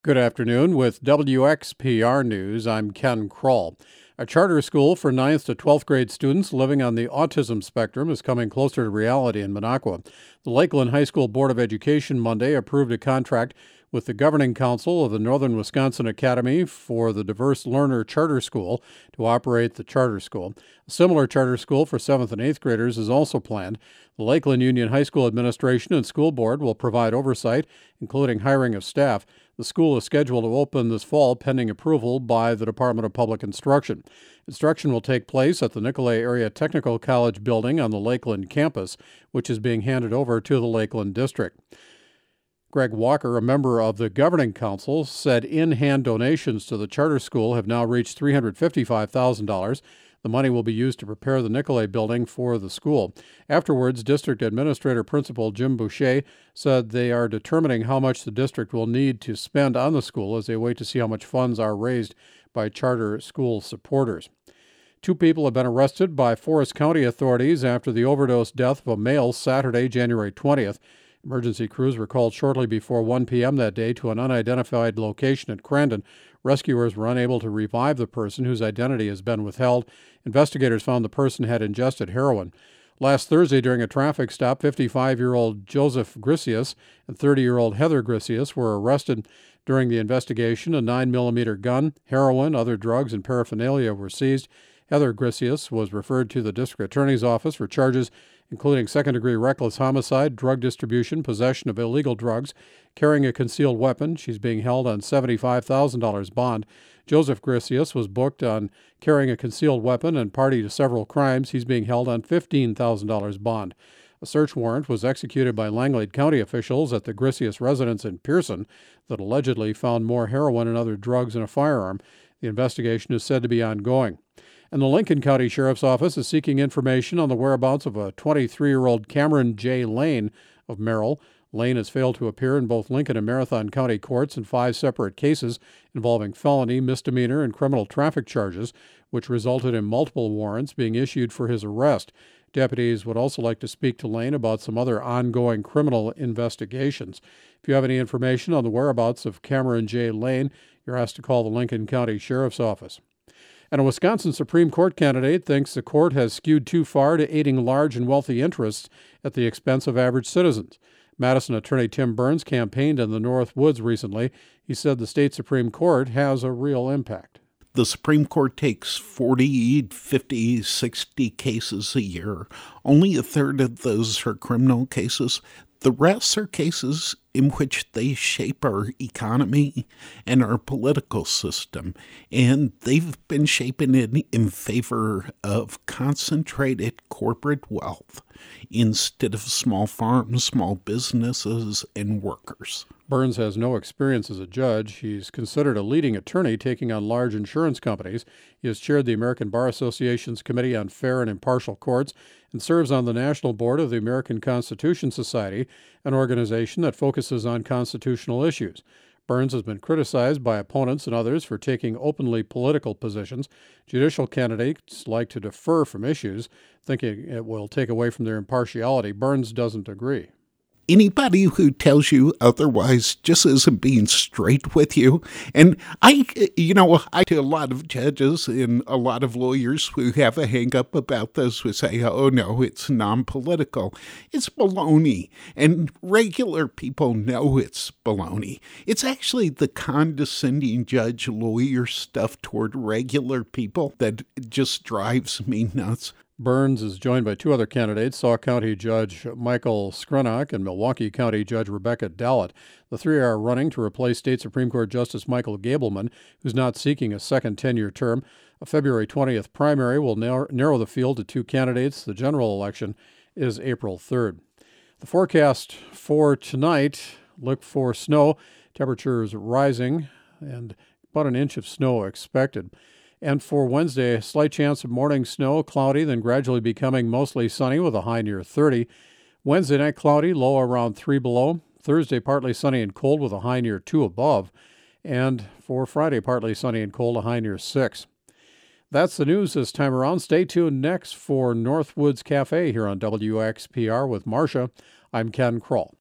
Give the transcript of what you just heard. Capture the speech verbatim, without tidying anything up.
Good afternoon. With W X P R News, I'm Ken Kroll. A charter school for ninth to twelfth grade students living on the autism spectrum is coming closer to reality in Minocqua. The Lakeland High School Board of Education Monday approved a contract with the Governing Council of the Northern Wisconsin Academy for the Diverse Learner Charter School to operate the charter school. A similar charter school for seventh and eighth graders is also planned. The Lakeland Union High School Administration and School Board will provide oversight, including hiring of staff. The school is scheduled to open this fall pending approval by the Department of Public Instruction. Instruction will take place at the Nicolet Area Technical College building on the Lakeland campus, which is being handed over to the Lakeland District. Greg Walker, a member of the Governing Council, said in-hand donations to the charter school have now reached three hundred fifty-five thousand dollars. The money will be used to prepare the Nicolet building for the school. Afterwards, District Administrator Principal Jim Boucher said they are determining how much the district will need to spend on the school as they wait to see how much funds are raised by charter school supporters. Two people have been arrested by Forest County authorities after the overdose death of a male Saturday, January twentieth. Emergency crews were called shortly before one p.m. that day to an unidentified location at Crandon. Rescuers were unable to revive the person, whose identity has been withheld. Investigators found the person had ingested heroin. Last Thursday, during a traffic stop, fifty-five-year-old Joseph Grisius and thirty-year-old Heather Grisius were arrested. During the investigation, a nine millimeter gun, heroin, other drugs, and paraphernalia were seized. Heather Grisius was referred to the district attorney's office for charges including second-degree reckless homicide, drug distribution, possession of illegal drugs, carrying a concealed weapon. She's being held on seventy-five thousand dollars bond. Joseph Grisius was booked on carrying a concealed weapon and party to several crimes. He's being held on fifteen thousand dollars bond. A search warrant was executed by Langlade County officials at the Grisius residence in Pearson that allegedly found more heroin and other drugs and a firearm. The investigation is said to be ongoing. And the Lincoln County Sheriff's Office is seeking information on the whereabouts of a twenty-three-year-old Cameron J. Lane of Merrill. Lane has failed to appear in both Lincoln and Marathon County courts in five separate cases involving felony, misdemeanor, and criminal traffic charges, which resulted in multiple warrants being issued for his arrest. Deputies would also like to speak to Lane about some other ongoing criminal investigations. If you have any information on the whereabouts of Cameron J. Lane, you're asked to call the Lincoln County Sheriff's Office. And a Wisconsin Supreme Court candidate thinks the court has skewed too far to aiding large and wealthy interests at the expense of average citizens. Madison attorney Tim Burns campaigned in the North Woods recently. He said the state Supreme Court has a real impact. The Supreme Court takes forty, fifty, sixty cases a year. Only a third of those are criminal cases. The rest are cases in which they shape our economy and our political system, and they've been shaping it in favor of concentrated corporate wealth instead of small farms, small businesses, and workers. Burns has no experience as a judge. He's considered a leading attorney taking on large insurance companies. He has chaired the American Bar Association's Committee on Fair and Impartial Courts and serves on the National Board of the American Constitution Society, an organization that focuses on constitutional issues. Burns has been criticized by opponents and others for taking openly political positions. Judicial candidates like to defer from issues, thinking it will take away from their impartiality. Burns doesn't agree. Anybody who tells you otherwise just isn't being straight with you. And I, you know, I to a lot of judges and a lot of lawyers who have a hang-up about this who say, oh, no, it's non-political. It's baloney. And regular people know it's baloney. It's actually the condescending judge-lawyer stuff toward regular people that just drives me nuts. Burns is joined by two other candidates, Sauk County Judge Michael Skrenak and Milwaukee County Judge Rebecca Dallett. The three are running to replace State Supreme Court Justice Michael Gableman, who's not seeking a second ten-year term. A February twentieth primary will narrow, narrow the field to two candidates. The general election is April third. The forecast for tonight, look for snow. Temperatures rising and about an inch of snow expected. And for Wednesday, a slight chance of morning snow, cloudy, then gradually becoming mostly sunny with a high near thirty. Wednesday night, cloudy, low around three below. Thursday, partly sunny and cold with a high near two above. And for Friday, partly sunny and cold, a high near six. That's the news this time around. Stay tuned next for Northwoods Cafe here on W X P R with Marcia. I'm Ken Kroll.